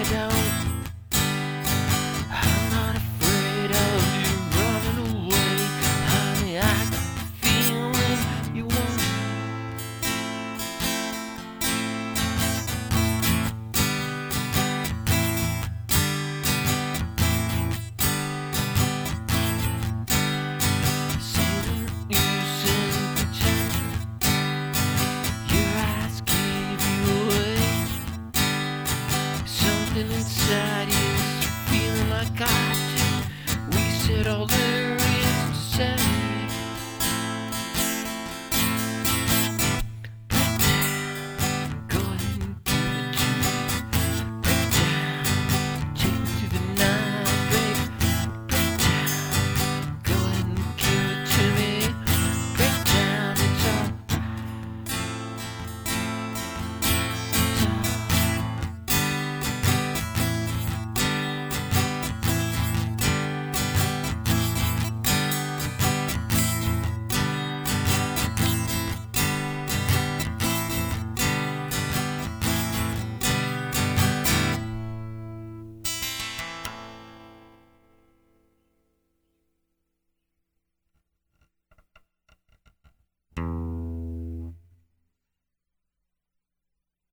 don't. I'm not afraid of you running away. Honey, I got the feeling you want. Saying you sin pretend. Your eyes give you away. Something inside